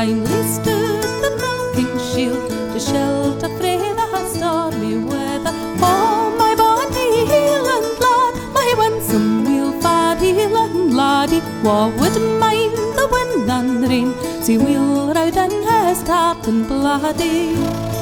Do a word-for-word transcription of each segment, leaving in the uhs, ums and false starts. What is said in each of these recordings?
kindly stood the milking shield to shelter frae the stormy weather. Oh, my bonny Hieland lad, my winsome wheel-fad Hieland laddie, wha would mind the wind and rain, see wheel ride in his tartan bloody.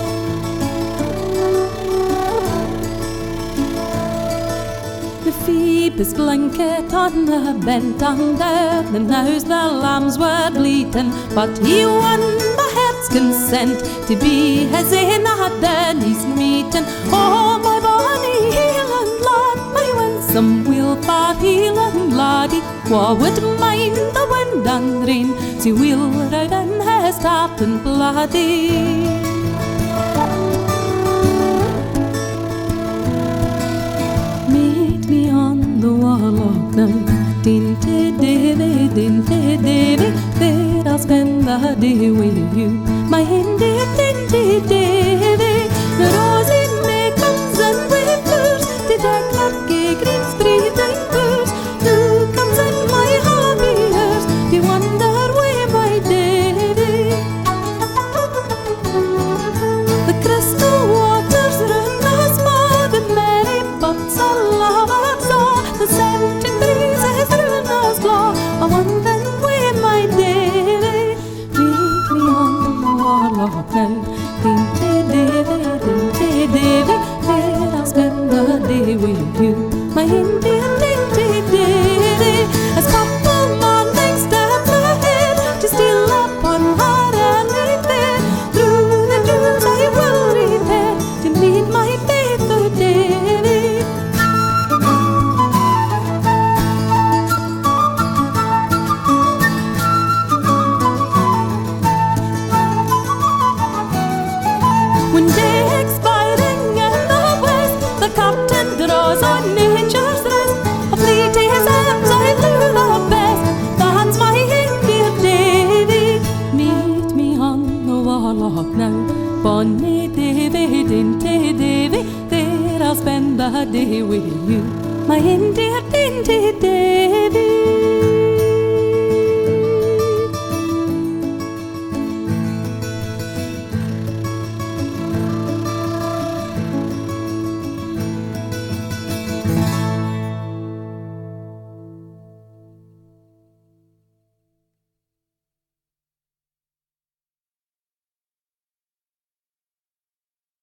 The Phoebus blanket on the bent under, and now's the lambs were bleating, but he won the heart's consent to be his ain at Denny's meeting. Oh, my bonny Hieland lad, my winsome wheel-fad Hieland laddie, wha would mind the wind and rain, see wheel ride in his tartan bloody. The Warlock now, dinty davy, dinty davy, there I'll spend the day with you, my Indy, dinty davy. The rosy May comes in with furs, the dark larky greens breathing furs. Who comes in my happy hours, you wonder where my davy. The crystal waters run as mad, and merry boats are lava saw. The seventeen breezes through us blow, I wonder where my davy. Read me on the Warlock now, dinty davy, dinty davy, there I'll spend the day with you, my Indian dinty davy. As couple mornings step ahead to steal up on her early bed, through the dunes I will repair to meet my faithful davy. When day expiring in the west, the captain draws on nature's rest. A fleet his arms I blew the best, that's my Indian davy. Meet me on the Warlock now, bonny davy, dinty davy, there I'll spend the day with you, my Indian dinty davy.